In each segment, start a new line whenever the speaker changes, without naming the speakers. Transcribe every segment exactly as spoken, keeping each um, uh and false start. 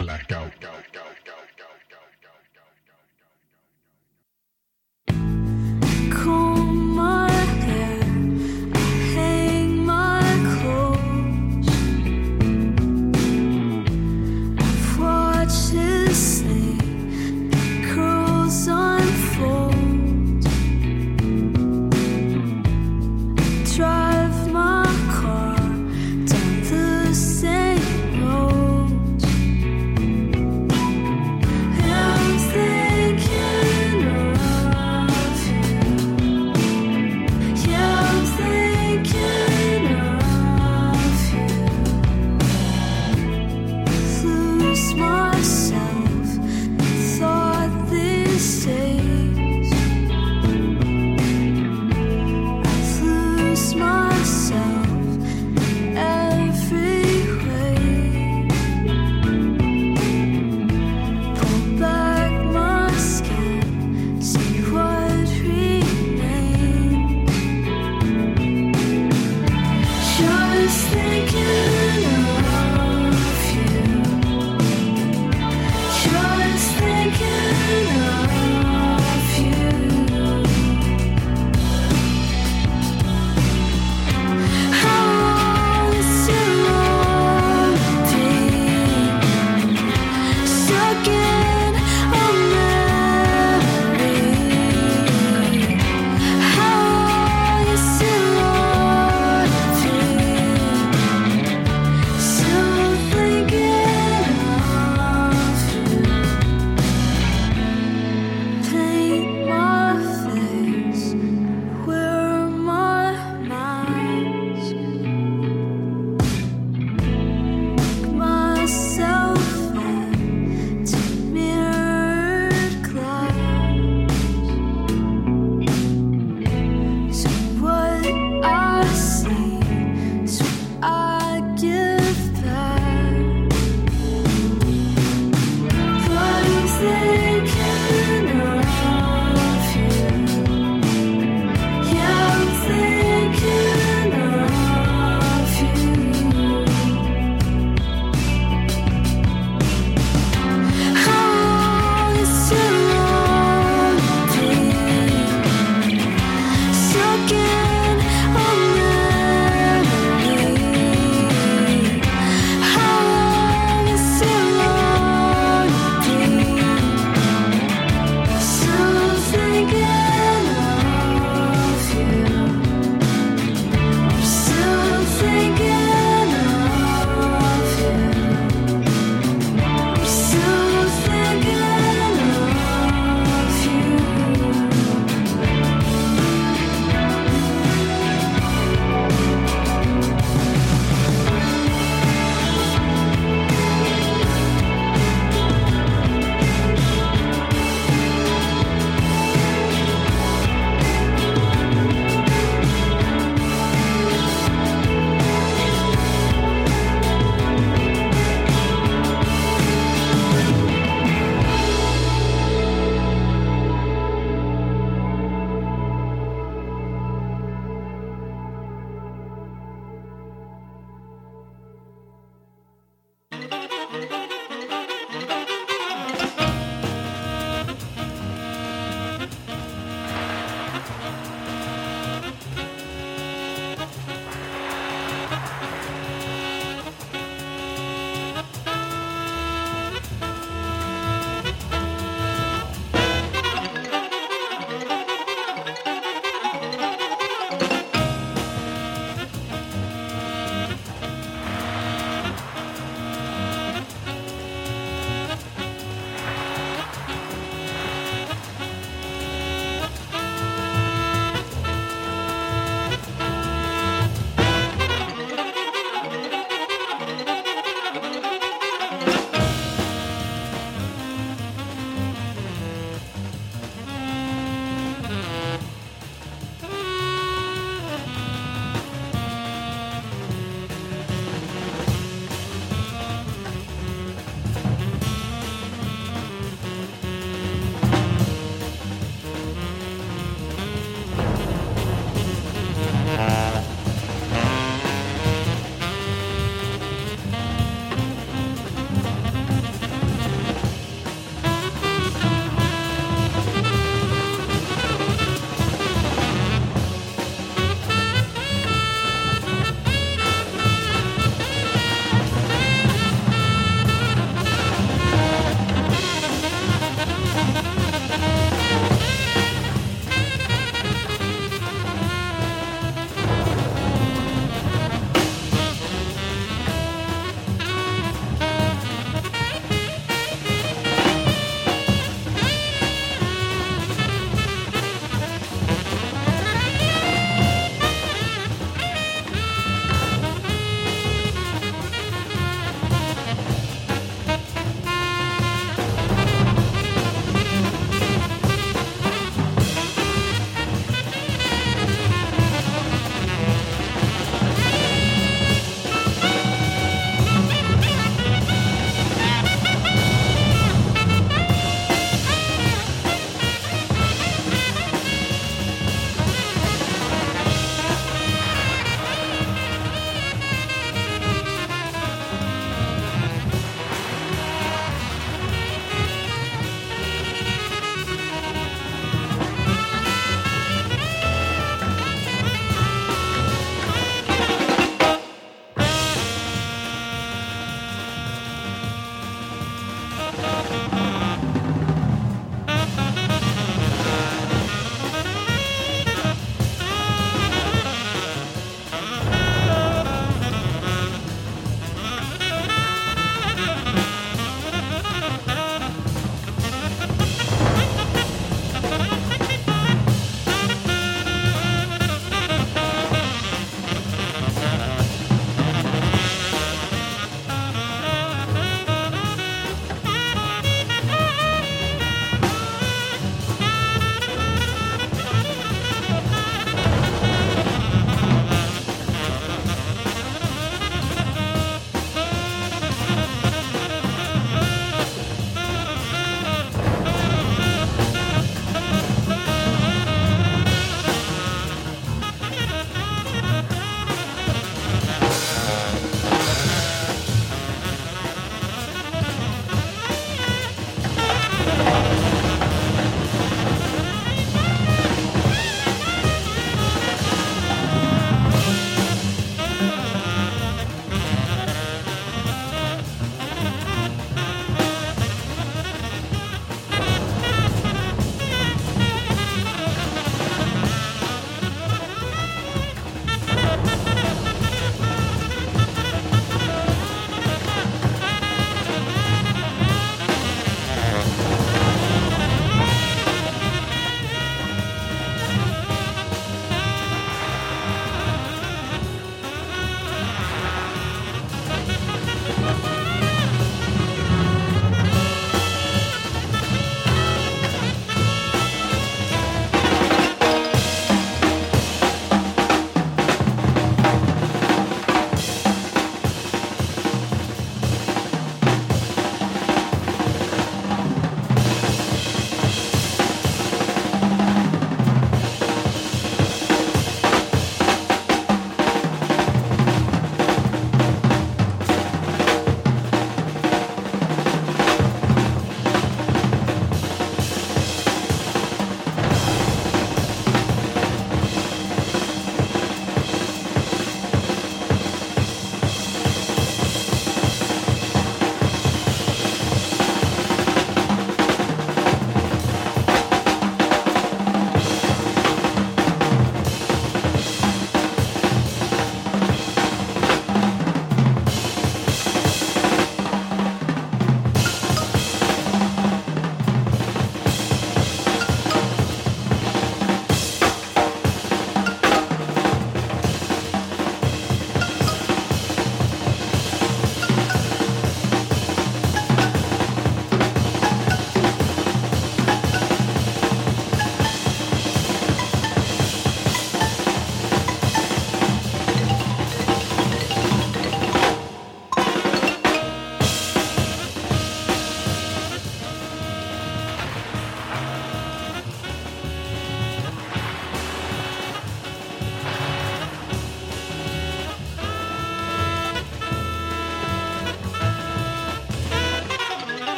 Blackout.
Comb my hair, hang my clothes. I've watched his sleep, curls unfold. Drive my car down the same road.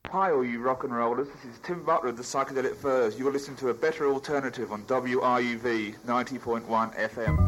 Hi all you rock and rollers, this is Tim Butler of the Psychedelic Furs. You're listening to a better alternative on W R U V ninety point one F M.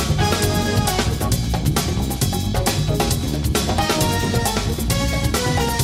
Thank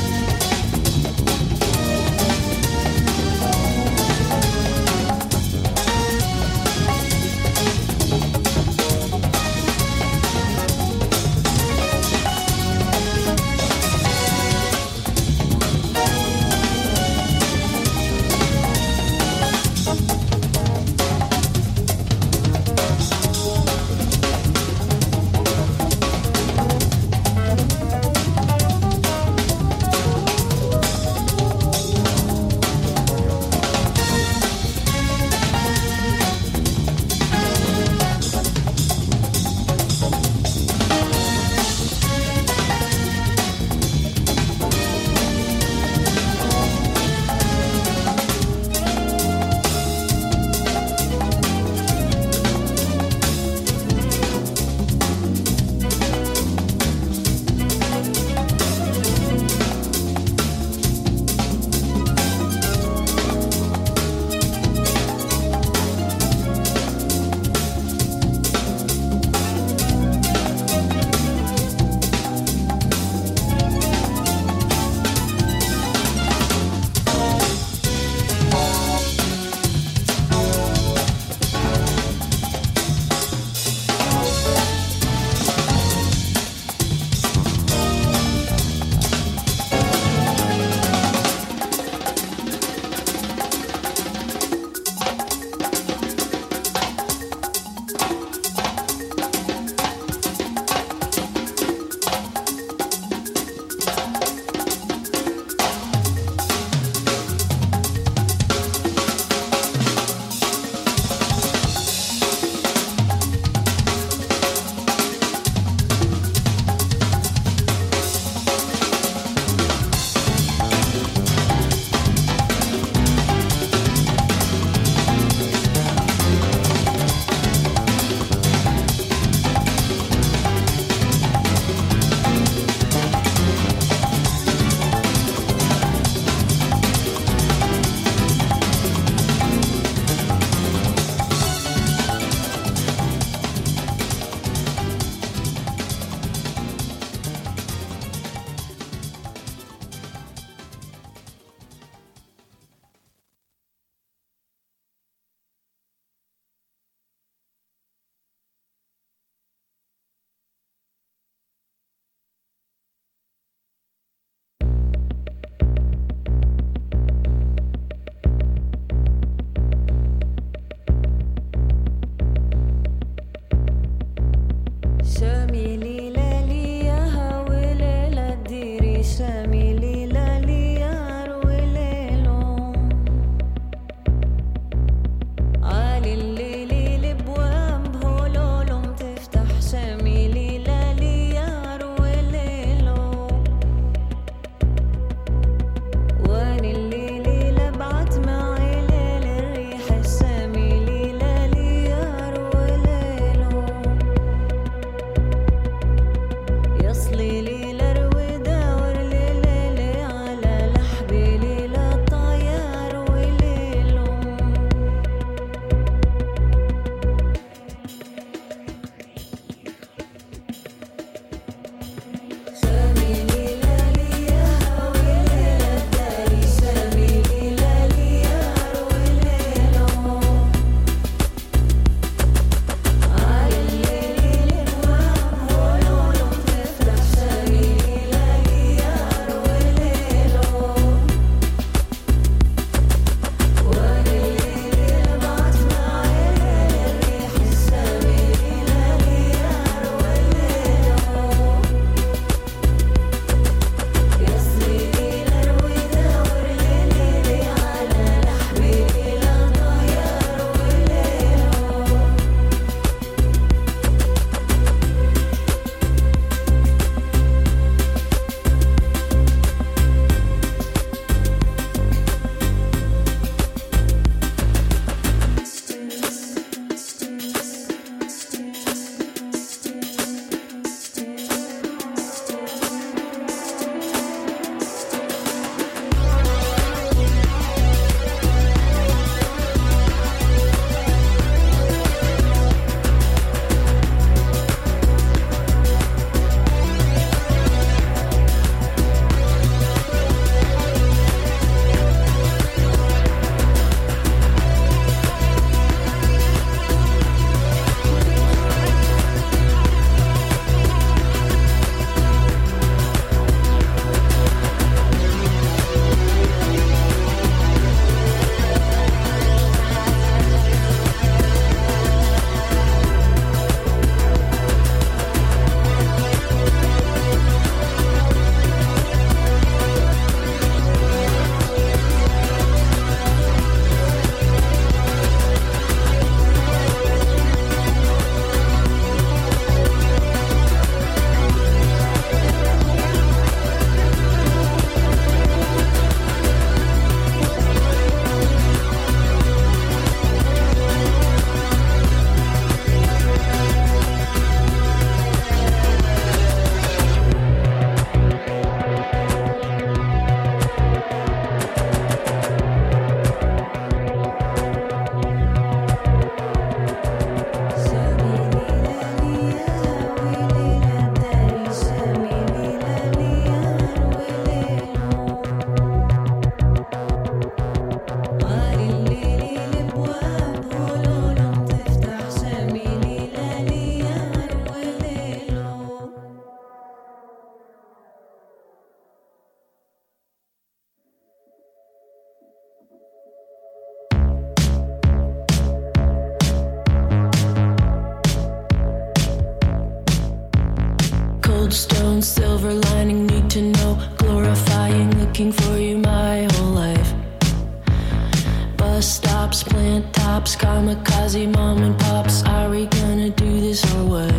stone, silver lining, need to know, glorifying, looking for you my whole life. Bus stops, plant tops, kamikaze mom and pops. Are we gonna do this or what?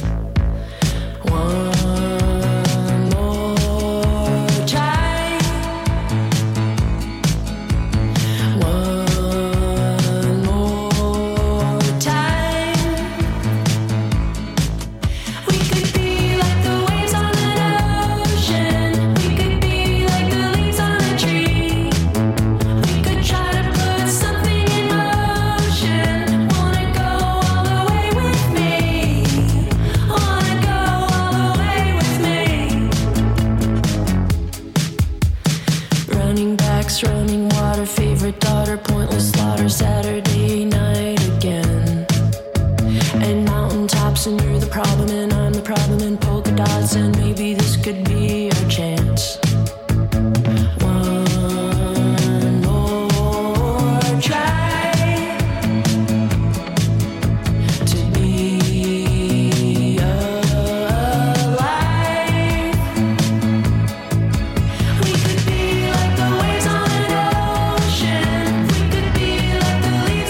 One more try. One more time. We could be like the waves on an ocean. We could be like the leaves on a tree. We could try to put something in motion. Wanna go all the way with me. Wanna go all the way with me. Running backs, running water, favorite daughter, pointless slaughter, Saturday night again. And mountaintops, and you're the problem, and I'm the problem, and polka dots, and maybe this could be our chance. One more try to be alive. We could be like the waves on an ocean. We could be like the leaves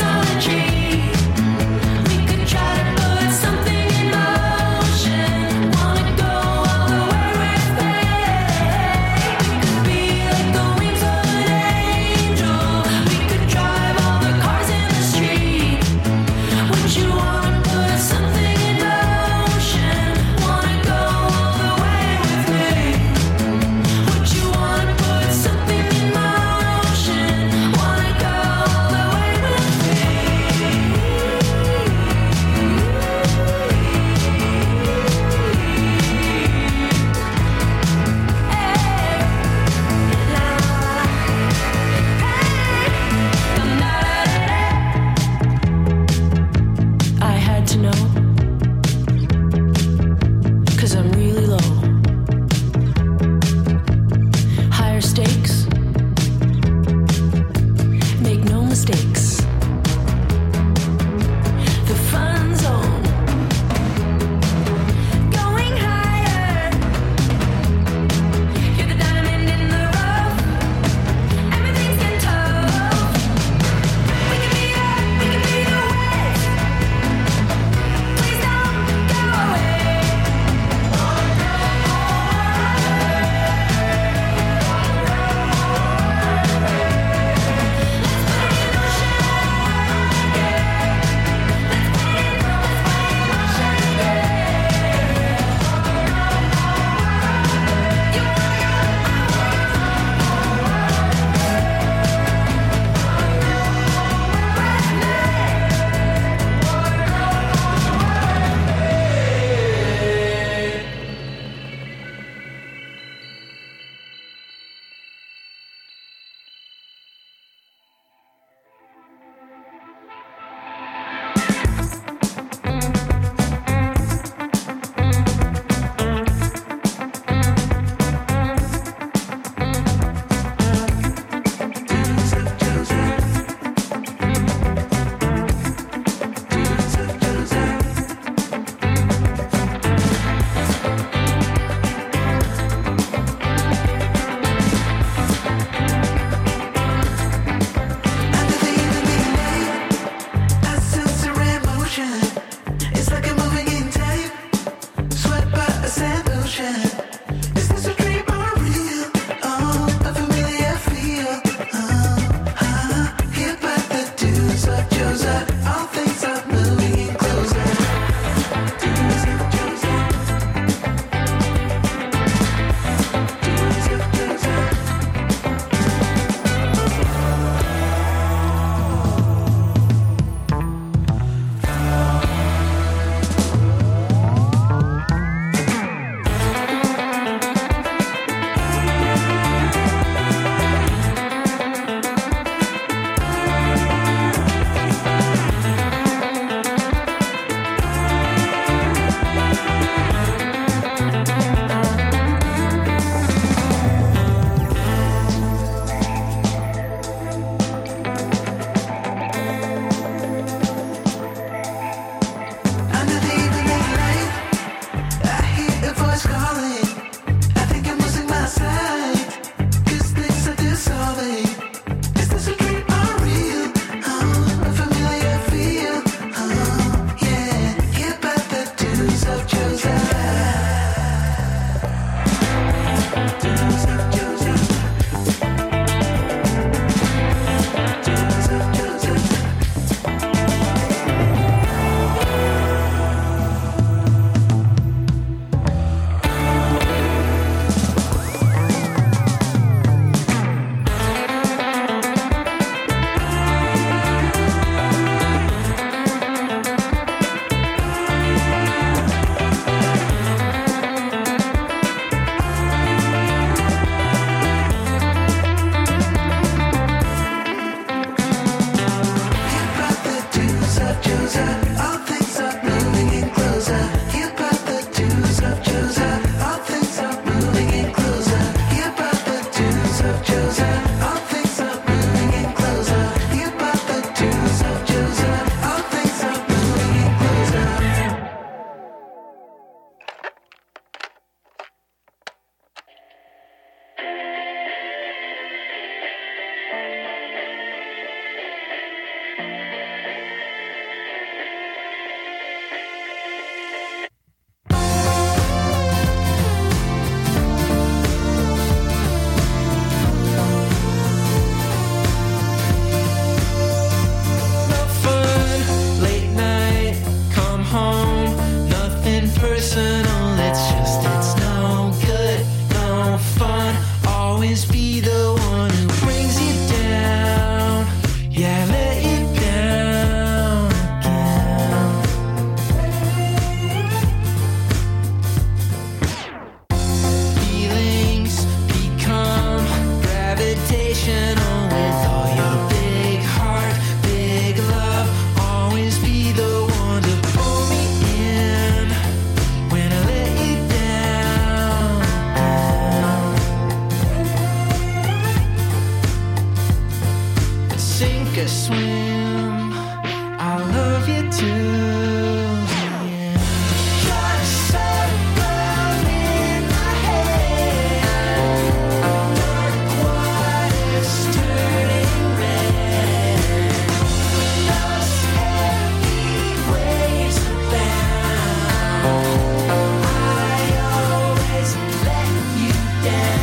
take a swim. I love you too. Yeah. Got a sunburn in my head. Dark waters turning red. Those heavy waves abound. I always let you down.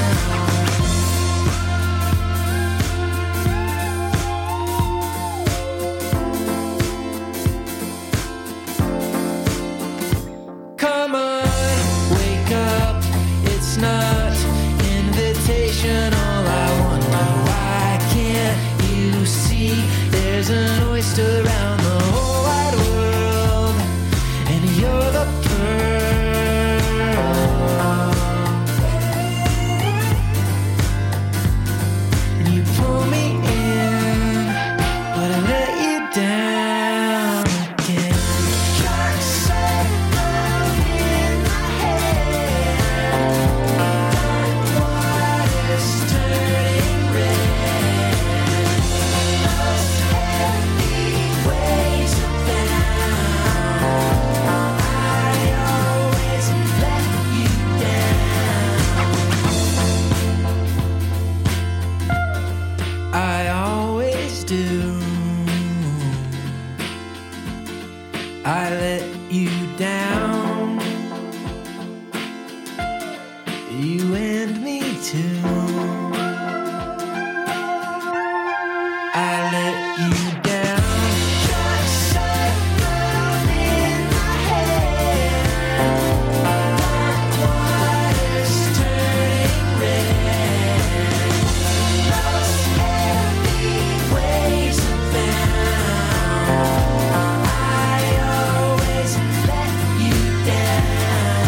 Come on, wake up. It's not invitational. I wonder why can't you see there's an oyster around the whole wide world, and you're the pearl. And you pull me in, but I let you down again. Shark sunburn in my head. Dark waters turning red. Those heavy waves abound. I always let you down. I always do. I let you down. You and me too. I let you down. Got sunburn in my head. Dark waters turning red. Those heavy waves abound. I always let you down.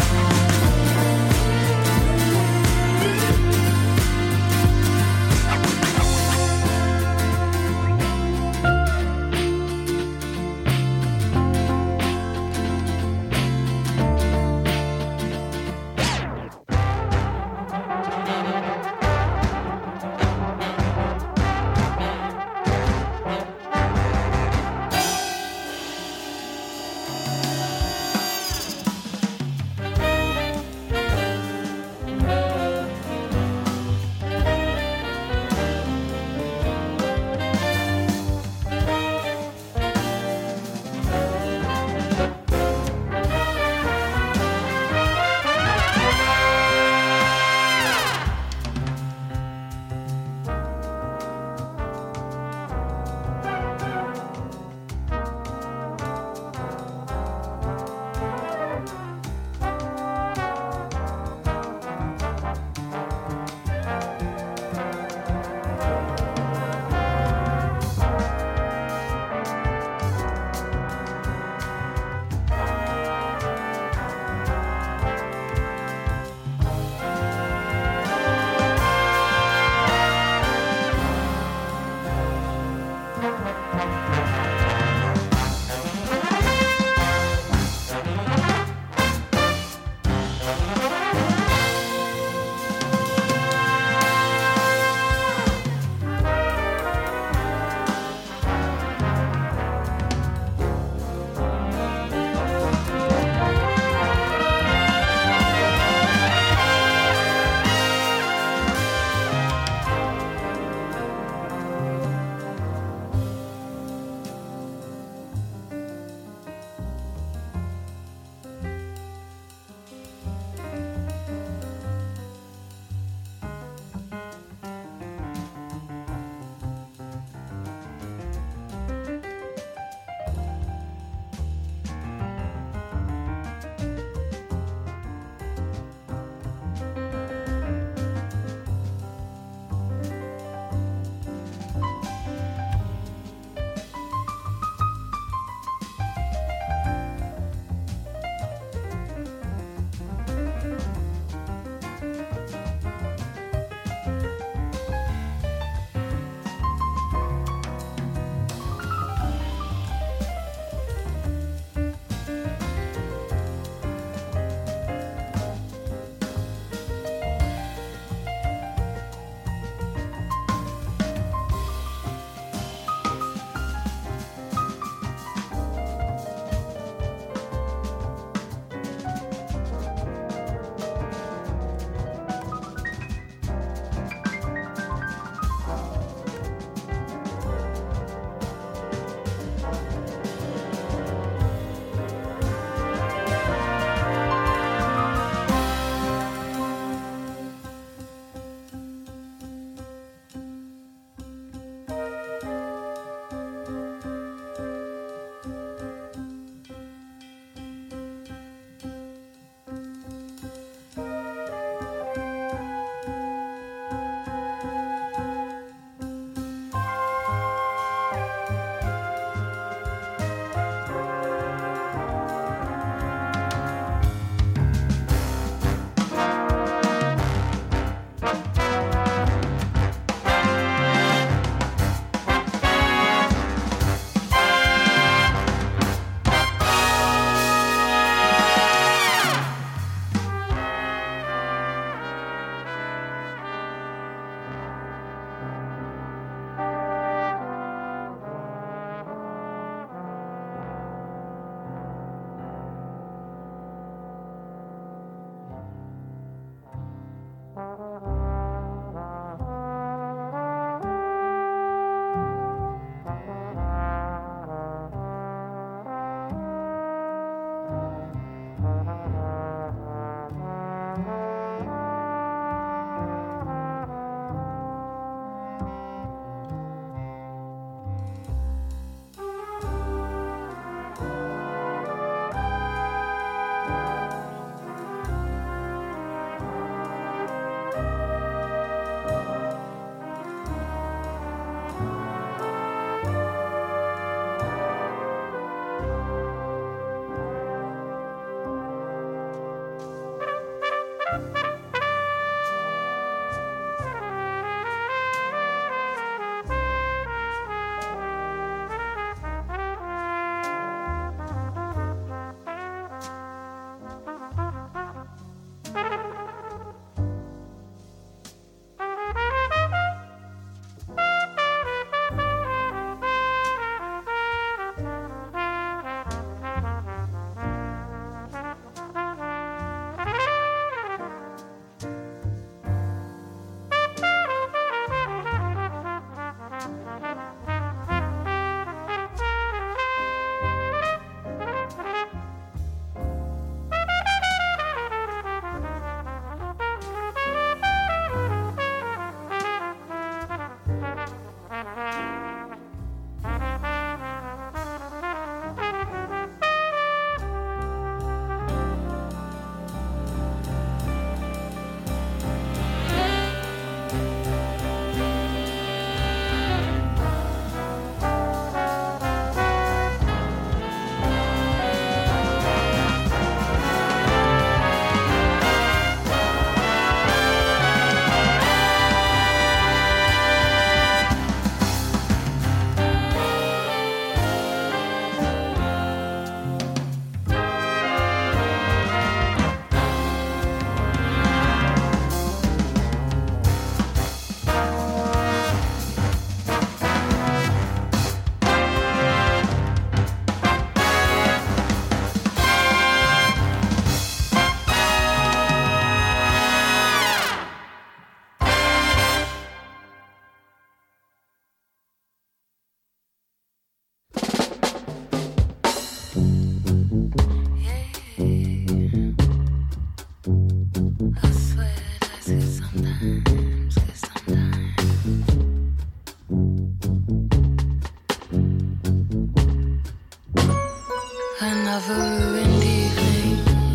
Another ruined evening.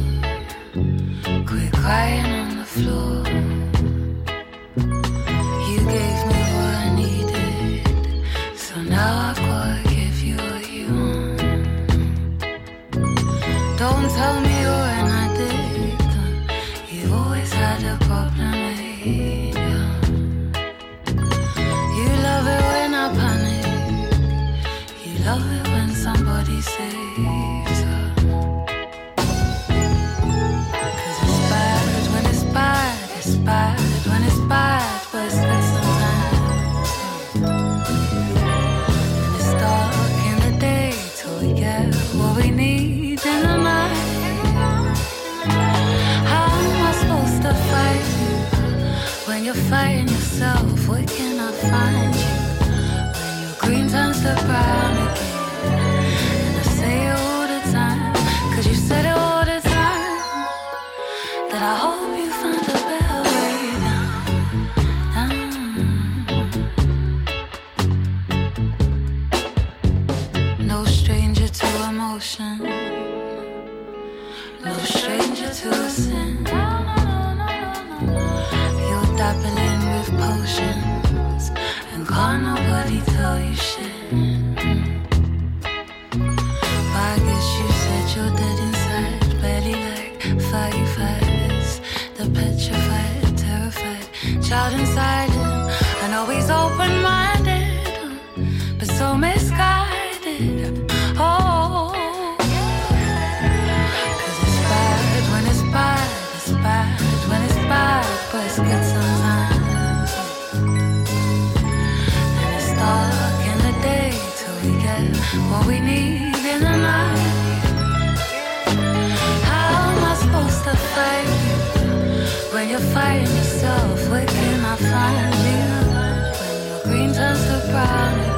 Quit crying on the floor. You gave me what I needed, so now I've gotta give you what you want. Don't tell me you're an addict. You've always had a problem with you. You love it when I panic. You love it when somebody saves her. 'Cause it's bad when it's bad. It's bad when it's bad, but it's good sometimes. And it's dark in the day till we get what we need in the night. How am I supposed to fight you when you're fighting yourself? Where can I find you when your green turns to brown again? And I say it all the time, 'cause you said it all the time, that I hope you find a better way down, down. No stranger to emotion, no stranger to a sin. You're dabbling with potions, and can't nobody tell you shit. But I guess you said you're dead inside, barely like firefighters, the petrified, terrified child inside him. I know he's open-minded, but so misguided. Oh, 'cause it's bad when it's bad. It's bad when it's bad, but it's good sometimes. And it's dark in the day till we get what we need in the night. How am I supposed to fight you when you're fighting yourself? Where can I find you when your green turns to brown again?